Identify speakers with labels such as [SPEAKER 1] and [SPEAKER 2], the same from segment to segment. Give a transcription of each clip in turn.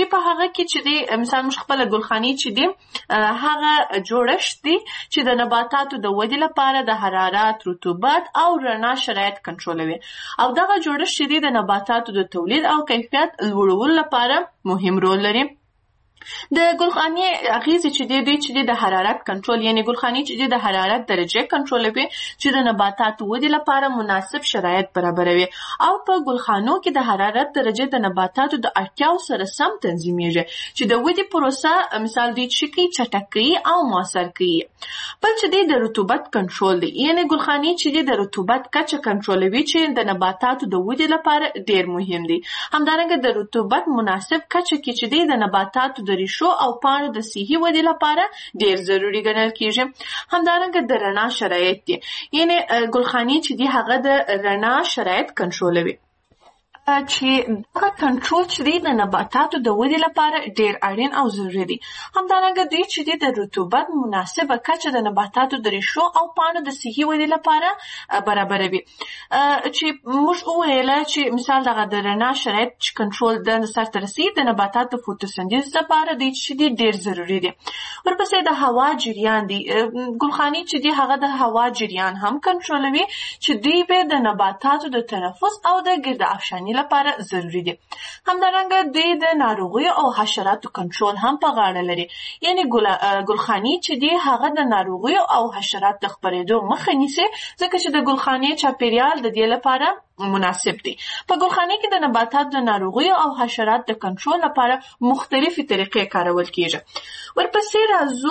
[SPEAKER 1] په هغه کې چې دی مثال موږ خپله ګلخاني چې دی هغه جوړښت دی چې د نباتاتو د ودې لپاره د حرارت، رطوبت او رڼا شرایط کنټرولوي او دغه جوړښت چې دی د نباتاتو د تولید او کیفیت لوړولو لپاره مهم رول لري. د ګلخاني اغیزې چې دی دوی چې دی د حرارت کنټرول، یعنی ګلخاني چې دی د حرارت درجه کنټرولوي چې د نباتاتو ودې لپاره مناسب شرایط برابروي او په ګلخانو کې د حرارت درجه د نباتاتو د اړتیاو سره سم تنظیمیږي چې د ودې پروسه مثال دوی چې کوي چټکوي او مؤثر کوي. بل چې دی د رطوبت کنټرول دی، یعنی ګلخاني چې دی د رطوبت کچه کنټرولوي چې د نباتاتو د ودې لپاره ډیر مهم دی. همدارنګه د رطوبت مناسب کچه کې چې دی د نباتاتو د ریښو او پاڼو د صحي ودې لپاره ډیر ضروري ګڼل کیږي. همدارنګه د رڼا شرایط دي، یعنی ګلخاني چې دی هغه د رڼا شرایط کنټرولوي چې دغه کنټرول چې دی د نباتاتو د ودې لپاره ډیر اړین او ضروري دی. همدارنګه دوی چې دی د رطوبت مناسبه کچه د نباتاتو د ریښو او پاڼو د صحي ودې لپاره برابروي. چې موږ وویل چې مثال دغه د رڼا شرایط چې کنټرول د سرته رسیږي د نباتاتو د فوتوسنتیز لپاره دی چې دی ډیر ضروري دی. ورپسې د هوا جریان دی، ګلخاني چې دی هغه د هوا جریان هم کنټرولوي چې دوی به د نباتاتو د تنفس او د ګرد افشاني لپاره ضروری دي. همدارنګه دوی د ناروغیو او حشراتو کنټرول هم په غاړه لري، یعنی ګلخاني چې دی هغه د ناروغیو او حشراتو د خپرېدو مخه نیسي ځکه چې د ګلخاني چاپیریال د دې لپاره مناسب دی. په ګلخاني کې د نباتاتو د ناروغیو او حشراتو د کنټرول لپاره مختلفې طریقې کارول کیږي. ورپسې راځو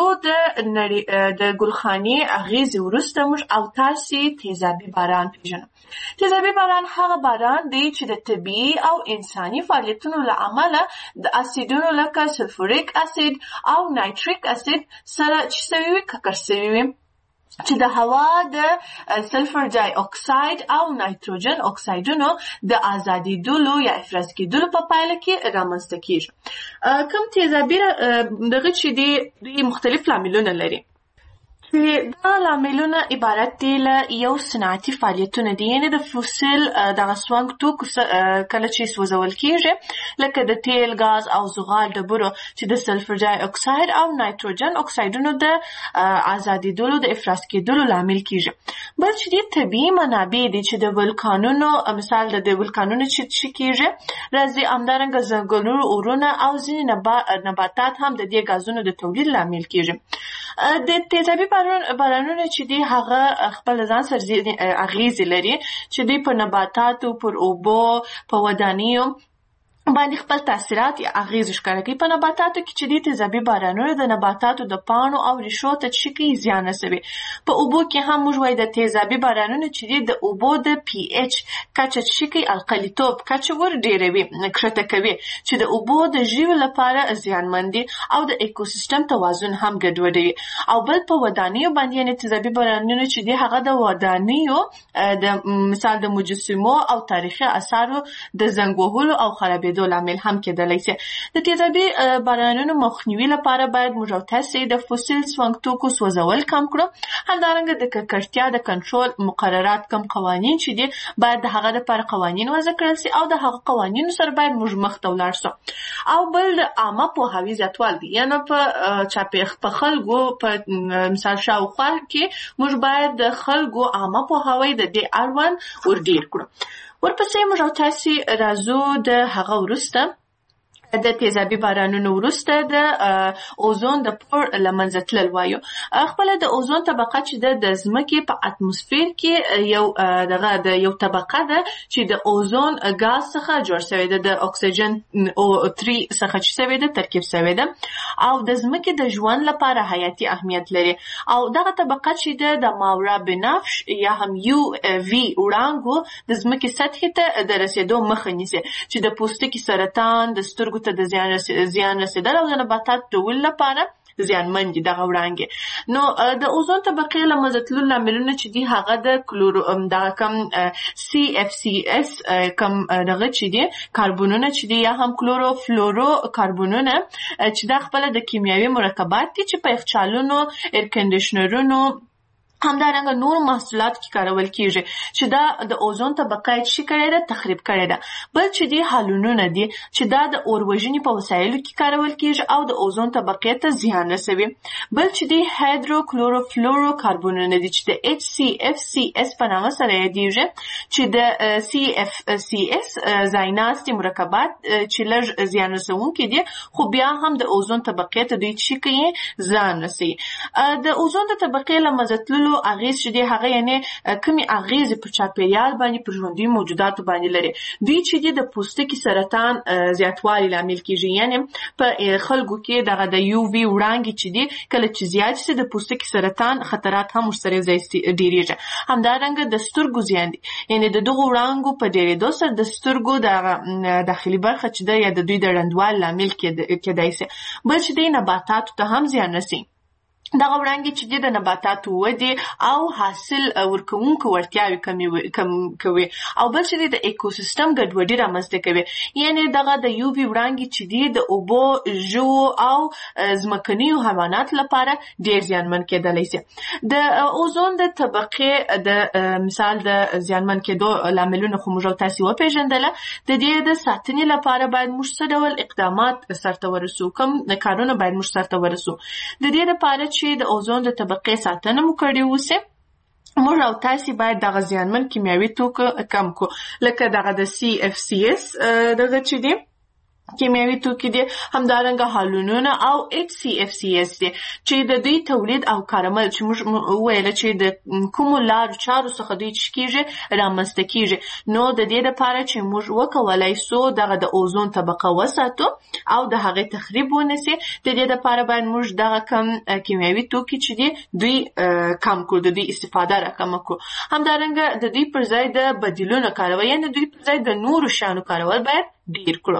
[SPEAKER 1] د ګلخاني اغیزې وروسته موږ او تاسې تیزابي باران پیژنو. تیزابي باران هغه باران دی چې د طبیعي او انساني فعالیتونو له امله د اسیدونو لکه سلفوریک اسید او نایتریک اسید سره چې سوي وي ککړ سوي وي چې د هوا د سلفر ډای اکساید او نایتروجن اکسایدونو د ازادېدلو یا افراز کېدلو په پایله کې رامنځته کیږي. کوم تیزابي دغه چې دی مختلف لاملونه لري چې دا لاملونه عبارت دي له یو صنعتي فعالیتونه دي، یعنی د فوسیل دغه سونګ توکو کله چې سوځول کیږي لکه د تیل، ګاز او زغال ډبرو چې د سلفر ډای اکساید او نایتروجن اکسایدونو د ازادېدلو د افراز کېدلو لامل کیږي. بل چې دي طبیعي منابع دي چې د ولکانونو مثال د ولکانونو چې کیږي راځي، همدارنګه ځنګلونو، اورونه او ځینې نباتات هم د دې غازونو د تولید لامل کیږي. د تیزابي بارانونه چې دی هغه خپل ځان سره اغیزې لري چې دی په نباتاتو، پر اوبو، په ودانیو باندې خپل تاثیرات یا اغیز ښکاره کوي. په نباتاتو کې چې دی تیزابي بارانونه د نباتاتو د پاڼو او ریښو ته چې کوي زیان رسوي. په اوبو کې هم موږ وایو د تیزابي بارانونه چې دی د اوبو د پی ایچ کچه چې کوي القلیتوب کچه ور ډیروي، کښته کوي چې د اوبو د ژویو لپاره زیانمن دي او د ایکوسیستم توازن هم ګډوډوي. او بل په ودانیو باندې یعنې تیزابي بارانونه چې دی هغه د ودانیو د مثال د مجسمو او تاریخي اثارو د زنګ وهلو او خرابېدو لامل هم کېدلی شي. د تیزابي بارانونو مخنیوي لپاره باید موږ او تاسې د فوسیل سونګ توکو سوځول کم کړو. همدارنګه د ککړتیا د کنټرول مقررات کم قوانین چې دي باید د هغه لپاره قوانین وضع کړل شي او د هغه قوانینو سره باید موږ مخته ولاړ شو. او بل د عامه پوهاوي زیاتوال دی، یعنې په خلکو په مثال شاوخوا کې موږ باید د خلکو عامه پوهاوی د دې اړوند ور ډیر کړو. ورپسې موږ او تاسې راځو د هغه وروسته د تیزابي بارانونو وروسته د اوزون د پور له منځه تلل وایو. خپله د اوزون طبقه چې د ځمکې په اتموسفیر کې یو طبقه ده چې د اوزون ګاز څخه جوړ شوی ده، د اکسیجن O3 څخه چې شوی ده ترکیب شوی ده او د ځمکې د ژوند لپاره حیاتي اهمیت لري. او دغه طبقه چې د ماورا بنفش یا هم UV وړانګو د ځمکې سطحې ته د رسیدو مخه نیسي چې د پوستکي سرطان، د سترګو ته د زیان رسیدل او د نباتات ډول لپاره زیانمن دي دغه وړانګې. نو د اوزون طبقې له منځه تللو لاملونه چې دي هغه د دغه کم CFCS کم دغه چې دي کاربونونه چې دي یا هم کلوروفلورو کاربونونه چې دا خپله د کیمیاوي مرکبات دي چې په یخچالونو، ایر کنډیشنرونو همدارنګه نور محصولات کې کارول کیږي چې دا د اوزون طبقه چې کړي ده تخریب کړي ده. بل چې دي هالونونه دي چې دا د اوروژنې په وسایلو کې کارول کیږي او د اوزون طبقه ته زیان رسوي. بل چې دي هایدروکلوروفلورو کاربونونه دي چې د HCFCS په نامه سره یادېږي چې د CFCS ځایناستي مرکبات چې لږ زیان رسونکي دي خو بیا هم د اوزون طبقه ته دوی چې کوي زیان رسوي. د اوزون د طبقه له منځه تللو اغیز چې دی هغه یعنی کومي اغیز په چاپیریال باندې پر ژوندۍ موجوداتو باندې لري. دوی چې دی د پوستکي سرطان زیاتوالي لامل کیږي، یعنی په خلکو کې دغه د UV وړانګې چې دی کله چې زیات شي د پوستکي سرطان خطرات هم ورسره ډیریږي. همدارنګه د سترګو زیان دی، یعنی د دغه وړانګو په ډیریدو سره د سترګو د داخلي برخه چې دی یا د دوی د ړندوالي لامل کېدای شي. بل چې دی نباتاتو ته هم زیان رسوي. دغه وړانګې چې د نباتاتو ودې او حاصل ورکوونکو وړتیاوې کوي او بل چې د ایکوسیستم ګډوډي رامنځته کوي، یعنی دغه د UV وړانګې چې د اوبو، ژوو او ځمکنیو حیواناتو لپاره ډېر زیانمن کېدلی شي. د اوزون د طبقې د مثال د زیانمن کېدو لاملونه خو موږ او تاسې وپېژندله. د دې د ساتنې لپاره باید موږ څه ډول اقدامات سرته ورسو، کوم کارونه باید موږ سرته ورسو. د دې لپاره چې د اوزون د طبقې ساتنه مو کړې وسي، موږ او تاسې باید دغه زیانمن کیمیاوي توکو کم کو، لکه دغه د CFCS دغه چې دی کیمیاوي توکي دي، همدارنګه هالونونه او HCFCS دي چې د دوی تولید او کارمل چې موږ وویل چې د کومو لارو چارو څخه دوی کیږي رامنځته کیږي. نو د دې لپاره چې موږ وکولای سو دغه د اوزون طبقه وساتو او د هغې تخریب ونسي، د دې لپاره باید موږ دغه کم کیمیاوي توکي چې دي دوی کم کړو، د دوی استفاده راکمه کړو. همدارنګه د دوی پر ځای د بدیلونو کارول، یعنې د دوی پر ځای د نورو شیانو کارول باید ډیر کړو.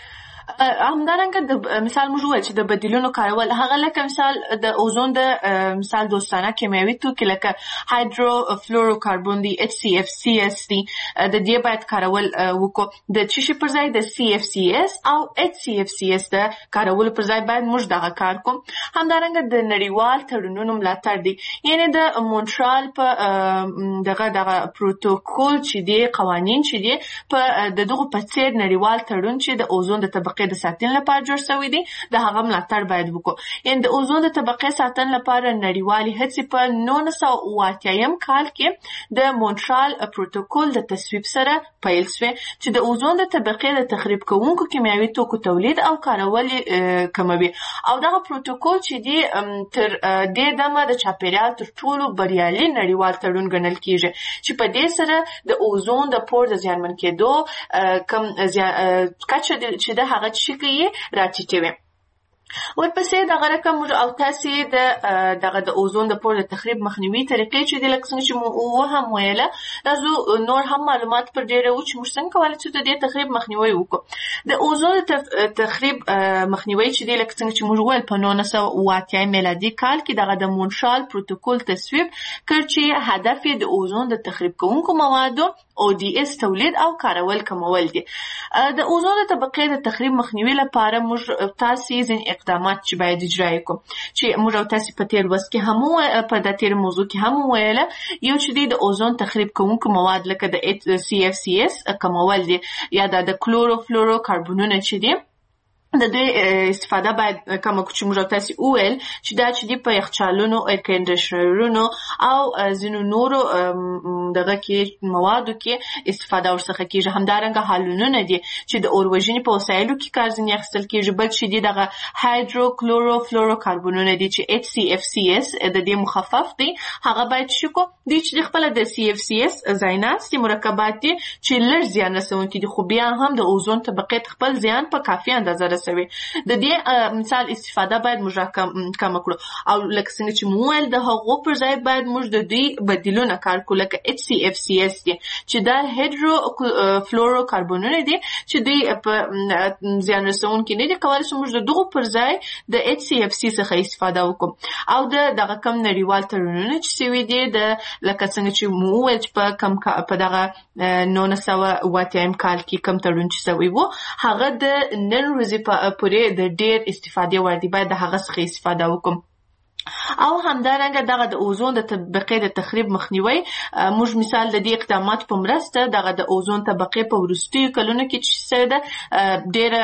[SPEAKER 1] همدارنګه د مثال موږ وویل چې د بدیلونو کارول هغه لکه مثال د اوزون د مثال دوستانه کیمیاوي توکي لکه هایدروفلوروکاربون دی، HCFCS دی، د دې باید کارول وکړو. د چې شي پر ځای د CFCS او HCFCS د کارولو پر ځای باید موږ دغه کار کوم. همدارنګه د نړیوال تړونونو ملاتړ دی، یعنی د مونټرال په دغه پروتوکول چې دی، قوانین چې دی په دغه په څیر نړیوال تړون چې د اوزون د طبقې د ساتنې لپاره جوړ شوی دی د هغه ملاتړ باید وکړو. یعنې د اوزون د طبقې ساتنې لپاره نړیوالې هڅې په 1980 کال کې د مونټرال پروتوکول د تصویب سره پیل شوې چې د اوزون د طبقې د تخریب کوونکو کیمیاوي توکو تولید او کارول کموي. او دغه پروتوکول چې دی تر دې دمه د چاپیریال تر ټولو بریالي نړیوال تړون ګڼل کیږي چې په دې سره د اوزون د پور د زیانمن کېدو کم کچه چې د هغه چې کوي راټیټوي. ورپسې دغه رقم موږ او تاسې دغه د اوزون د پور د تخریب مخنیوي طریقې چې د لکه څنګه چې مو هم ویله راځو نور هم معلومات پر ډېره و چې موږ څنګه کولی چې د دې تخریب مخنیوي وکړو. د اوزون تخریب مخنیوي چې دی لکه څنګه چې موږ ویل په 1980 میلادي کال کې دغه د مونټرال پروتوکول تصویب کړ چې هدف یې د اوزون د تخریب کوونکو موادو ODS تولید او کارول کمول دي. د اوزون د طبقې د تخریب مخنیوي لپاره موږ تاسې ځینې اقدامات چې باید اجرا کړو چې موږ او تاسې په تیر وخت کې هم په د تیر موضوع کې هم ویله. یو چې د اوزون تخریب کوونکو مواد لکه د CFCS کمول دي یا د کلوروفلورو کاربونونه چې دي د دوی استفاده باید کمه کړو چې موږ تاسې وویل چې دا چې دي په یخچالونو، ایر کنډیشنرونو او ځینو نورو دغه کې موادو کې استفاده ورڅخه کېږي. همدارنګه هالونونه دي چې د اوروژنې په وسایلو کې کار ځینې اخیستل کېږي. بل چې دي دغه هایدروکلوروفلوروکاربونونه دي چې HCFCS د دې مخفف دی، هغه باید شي کو دي چې خپله د CFCS ځایناستي مرکبات دي چې لږ زیان رسونکي دي خو بیا هم د اوزون طبقې خپل زیان په کافي اندازه رسوي. د دې مثال استفاده باید موږ کم کړو او لکه څنګه چې مو ویل د هغو پر ځای باید موږ د دوی بدیلونه کار کړو لکه HCFCS دي چې دا هایدروفلوروکاربونونه دي چې دوی په زیان رسونکي نه دي، کولی شو موږ د دغو پر ځای د HCFC څخه استفاده وکړو. او دغه کم نړیوال تړونونه چې سوي دي لکه څنګه چې مو ویل چې په دغه 1980 کال کې کم تړون چې سوی و هغه د نن ورځې پورې د ډېر استفادې وړ دی، باید د هغه څخه استفاده وکړم. او همدارنګه دغه د اوزون د طبقې د تخریب مخنیوي موږ مثال د دې اقدامات په مرسته دغه د اوزون طبقې په وروستیو کلونو کې چې څه ده ډېره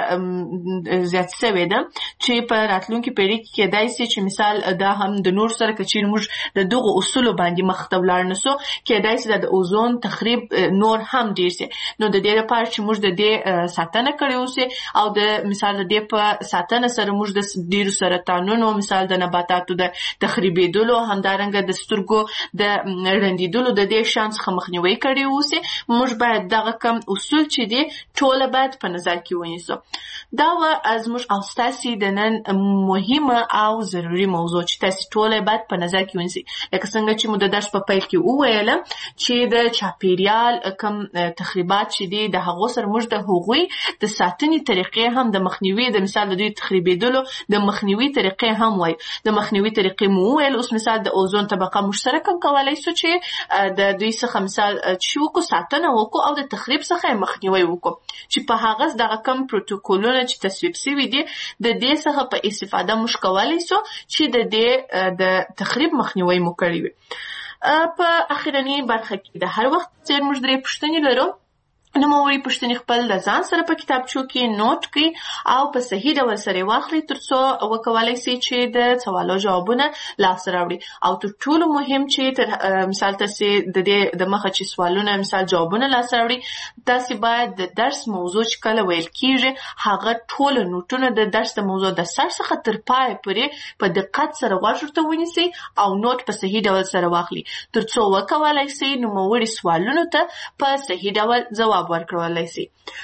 [SPEAKER 1] زیات شوې ده چې په راتلونکي پیړۍ کې کېدای شي چې مثال دا هم د نور سره که چیرې موږ د دغو اصولو باندې مخ ته ولاړ نه سو کېدای شي د اوزون تخریب نور هم ډېر شي نو د دې لپاره چې موږ د دې ساتنه کړې اوسي او د مثال د دې په ساتنه سره موږ د ډېرو سرطانونو مثال د نباتاتو د تخریبېدلو همدارنګه د سترګو د رنډېدلو د دې شان څخه مخنیوي کړی اوسي موږ باید دغه کم اصول چې دي ټوله باید په نظر کې ونیسو دا و زموږ او ستاسې د نن مهمه او ضروري موضوع چې تاسې ټوله باید په نظر کې ونیسئ لکه څنګه چې مو د درس په پیل کې وویله چې د چاپېریال کم تخریبات چې دي د هغو سره موږ د هغوی د ساتنې طریقې هم د مخنیوي د مثال د دوی تخریبېدلو د مخنیوي طریقې هم وایو د مخنیوي طریقې مو وویل اوس مثال د اوزون طبقه موږ سره کم کولی سو چې د دوی څخه مثال چې وکړو ساتنه وکړو او د تخریب څخه یې مخنیوي وکړو چې په هغه دغه کم پروتوکولونه چې تصویب شوي دي د دې څخه په استفاده موږ کولی سو چې د دې د تخریب مخنیوي مو کړی وي په اخرنۍ برخه کې د هر وخت څېر موږ 3 پوښتنې لرو نوموړي پوښتنې خپل د ځان سره په کتابچو کې نوٹ کړئ او په صحیح ډول سره واخلئ ترڅو وکولای شئ چې د سوالو جوابونه لاسته راوړئ او تر ټولو مهم چې مثال تاسې د دې د مخه چې سوالونه مثال جوابونه لاسته راوړئ تاسې باید د درس موضوع چې کله ویل کیږي هغه ټول نوټونه د درس د موضوع د سر څخه تر پای پورې په دقت سره غوږ ورته ونیسئ او نوٹ په صحیح ډول سره واخلئ ترڅو وکولای شئ نوموړي سوالونو ته په صحیح ډول ځواب ورکړلای شي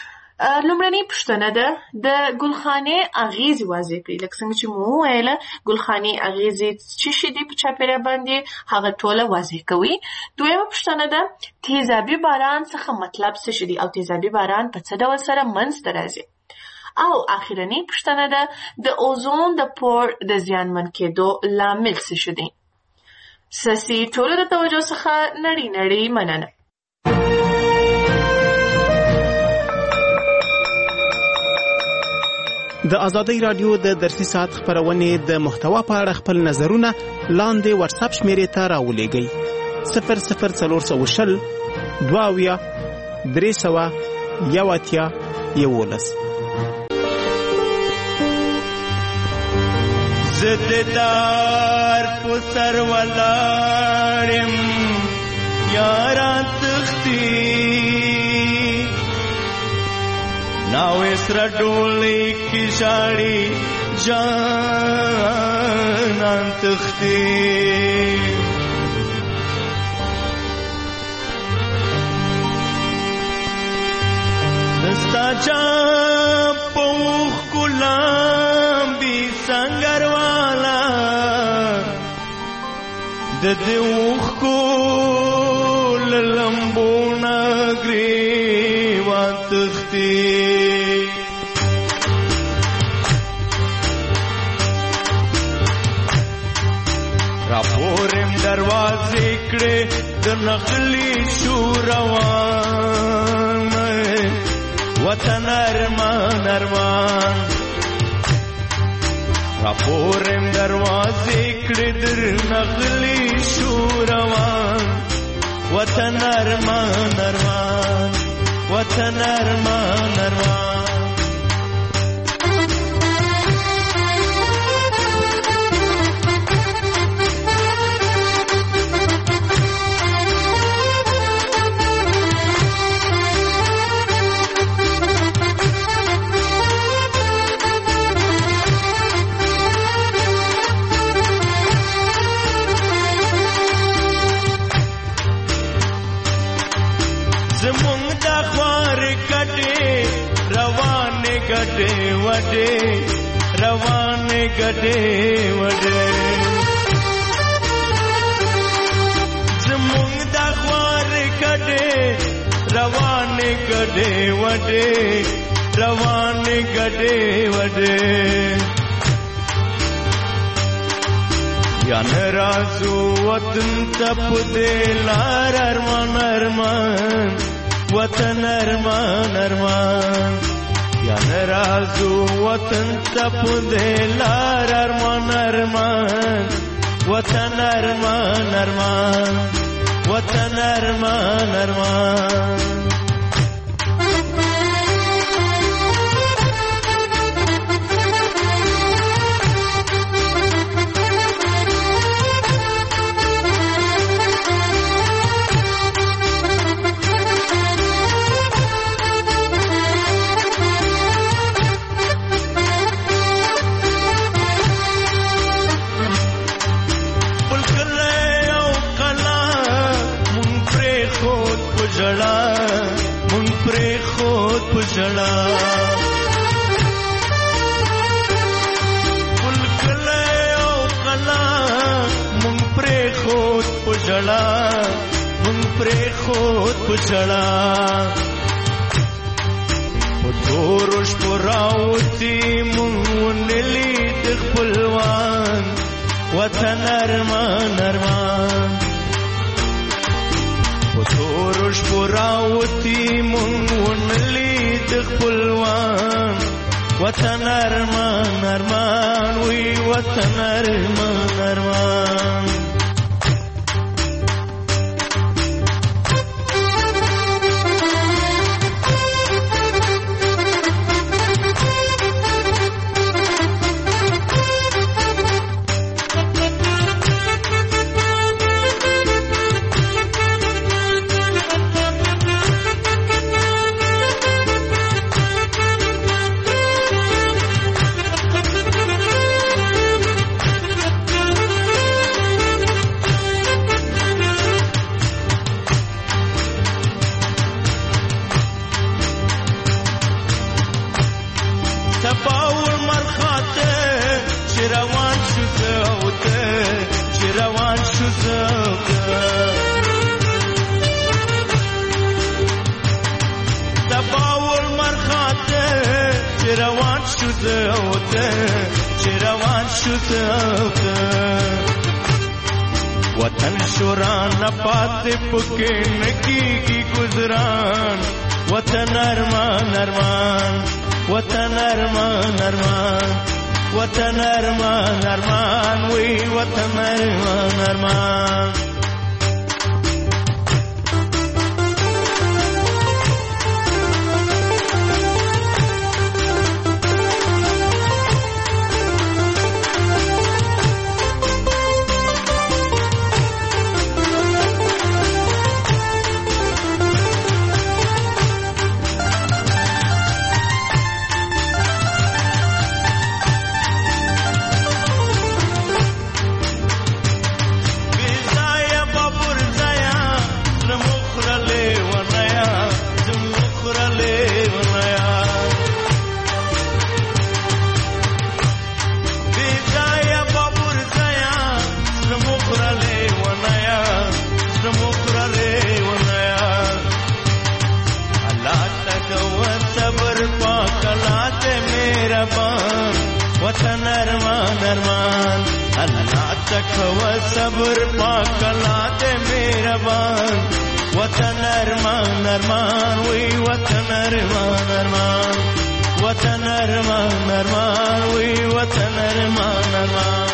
[SPEAKER 1] لومړنۍ پوښتنه ده د ګلخانې اغیزې واضح کړئ لکه څنګه چې مو وویله ګلخانې اغیزې څه شي دي په چاپېریال باندې هغه ټوله واضح کوئ دویمه پوښتنه ده تیزابي باران څخه مطلب څه شي دي او تیزابي باران په څه ډول سره منځته راځي او اخرنۍ پوښتنه ده د اوزون د پور د زیانمن کېدو لامل څه شي دي ستاسې ټولو د توجه څخه نړۍ مننه
[SPEAKER 2] د ازادۍ رادیو د درسي ساعت خبرونې د محتوا په اړه خپل نظرونه لاندې واتساپ شمیرې ته راولېږئ 00420 22 311
[SPEAKER 3] زددار پسر ولارم یاران تختی ناو اسرا ڈولی کی شاڑی جانان تختی دستا جام پوخ کلام بی سنگر والا ددوخ کول لمبونا گریوان تختی راپورم دروازې کړې د نخلي شو روان وطن ارمان ارمان راپورم دروازې کړې د نخلي شو روان وطن ارمان ارمان وطن ارمان ارمان गडे वडे रवाने गडे वडे जमुंग दा ख्वार गडे रवाने गडे वडे रवाने गडे वडे यान राजू वतन तप दे लार अरमान अरमान वतन अरमान अरमान यान राजू वतन तप दे लार अरमान अरमान وطن ارمان ارمان وطن ارمان ارمان من پری خود پجڑا پل کلے او کلا من پری خود پجڑا من پری خود پجڑا پدورش پراوتی من ونلی دخپلوان وطن ارمان ارمان پدورش پراوتی من ونلی دخپلوان وطن ارمان ارمان وی وطن ارمان ارمان وطن شوران پات پکے نکی کی گزران وطن ارمان ارمان وطن ارمان ارمان وطن ارمان ارمان وی وطن ارمان ارمان وطن ارمان ارمان اللہ تکھو صبر پاکلات مہربان وطن ارمان ارمان وی وطن ارمان ارمان وطن ارمان ارمان وی وطن ارمان ارمان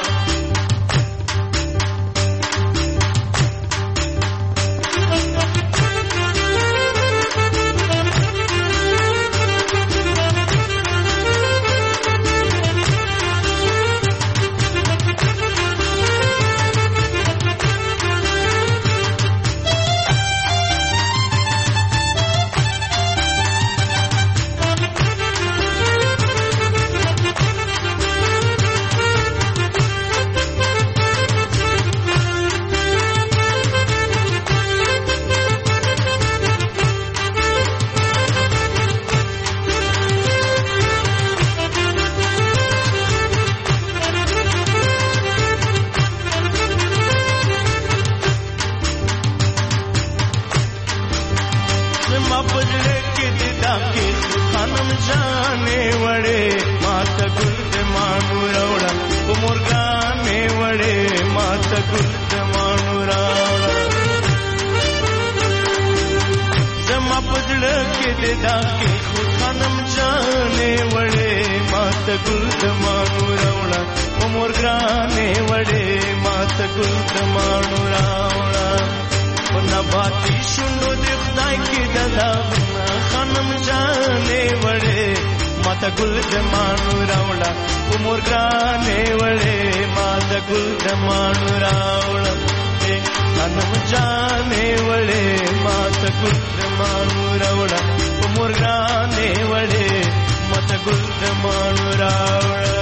[SPEAKER 3] ماته ګل د ماڼو راوړه په نباتي شونډو د خدای کې د داغونه خانم جانې وړې ماته ګل د ماڼو راوړه په مور ګرانې وړې ماته ګل د ماڼو راوړه خانم جانې وړې ماته ګل د ماڼو راوړه په مور ګرانې وړې ماته ګل د ماڼو راوړه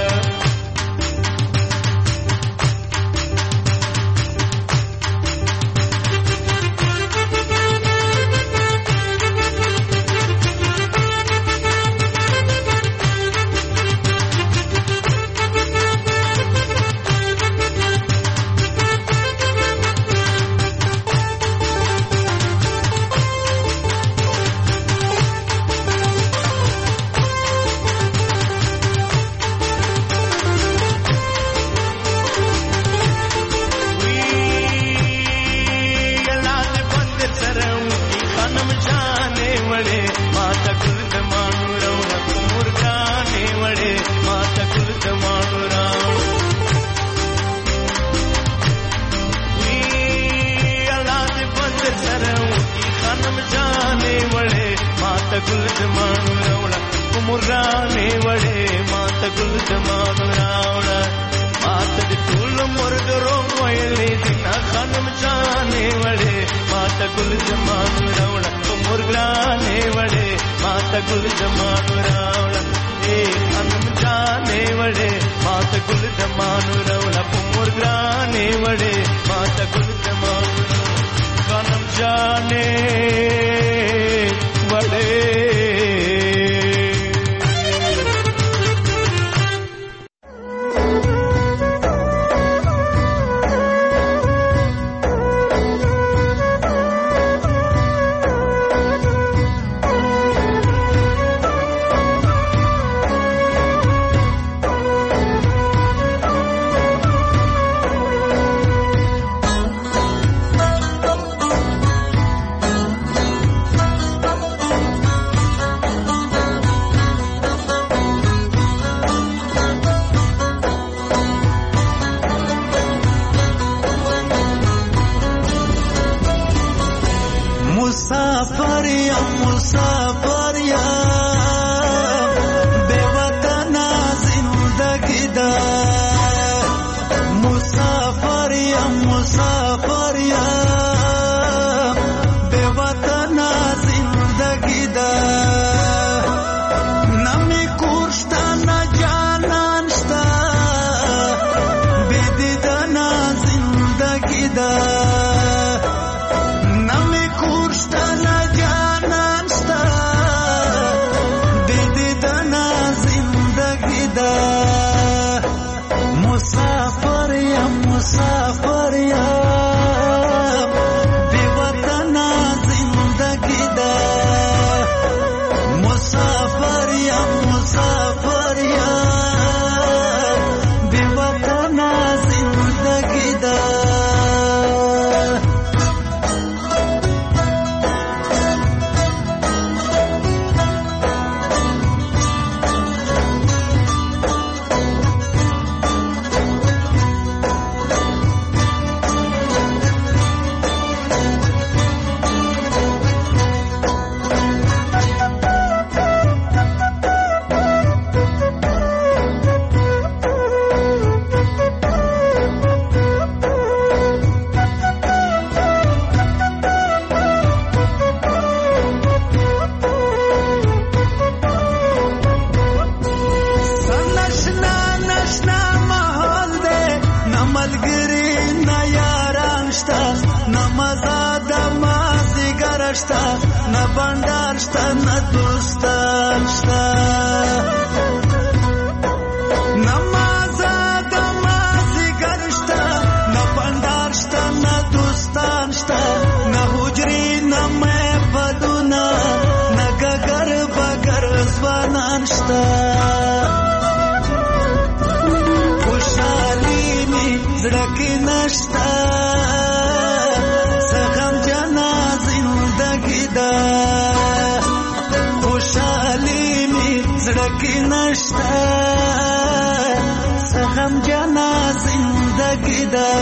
[SPEAKER 4] زړه کې نشته سغم جنا زنده
[SPEAKER 3] زندگی ده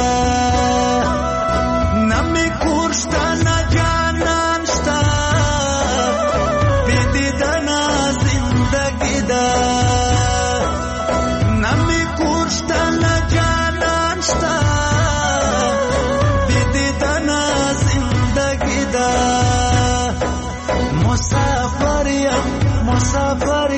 [SPEAKER 3] نمی کورشتا نه جانان شتا بیدیدن زندگی ده نمی کورشتا نه جانان شتا بیدیدن زندگی ده مسافر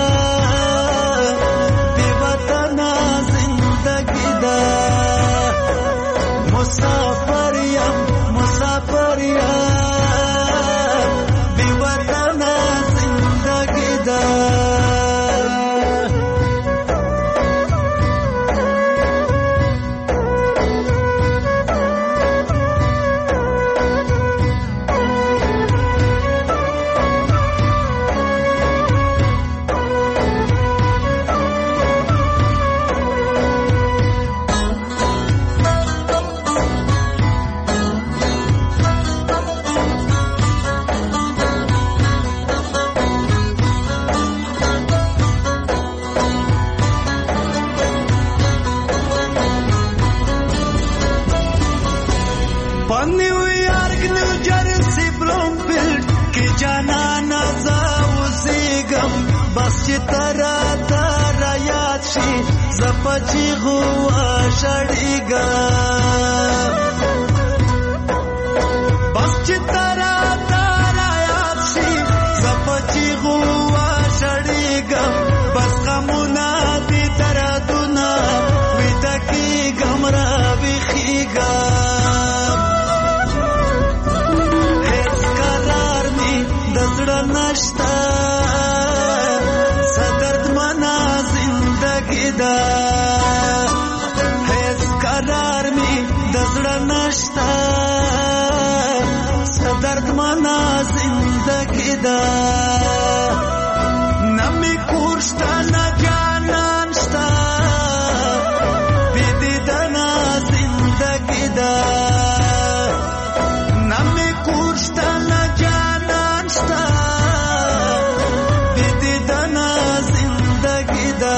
[SPEAKER 3] زپچی غوا شړیګا بس چې ترا ترا یاد شي زپچی غوا شړیګا بس غمونه دي دردونه وټکی ګمرا وخیګا هیڅ قرار می دزړه نشتا هیڅ قرار می دزړه نشتا صدرد منا زندگی دا نمی کورشتا نه جانان شتا بیدیدن زندگی دا نمی کورشتا نه جانان شتا بیدیدن زندگی دا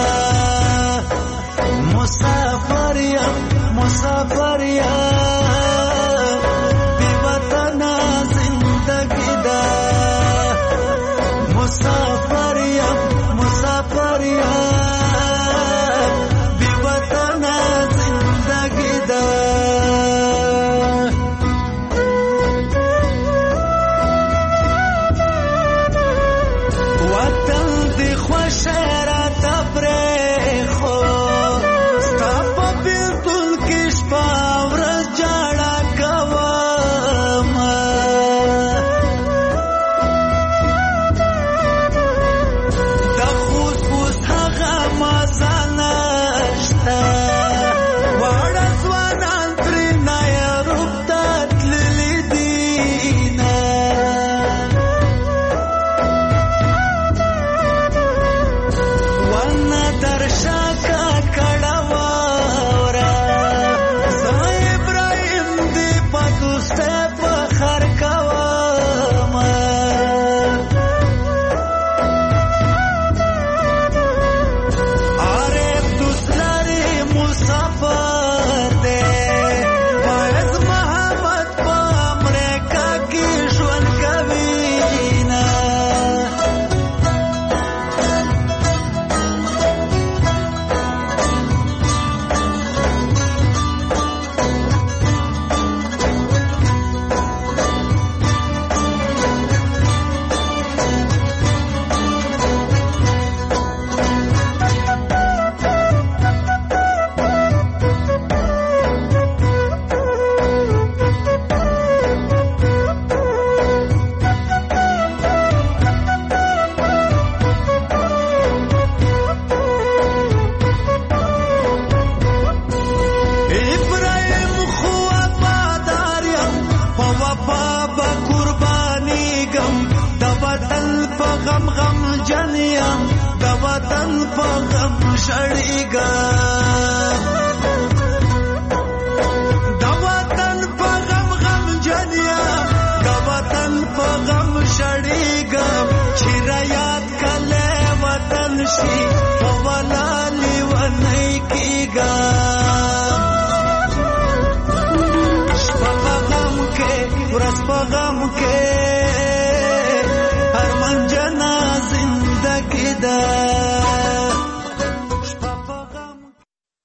[SPEAKER 3] مسافر بی وطن زندگی دا مسافر بی وطن زندگی دا وطن دی خوش را تبریخو شړیګا د وطن په غم غم جنیا د وطن په غم شړیګا چې را یاد کله وطن شي په ولالي ونی کیګا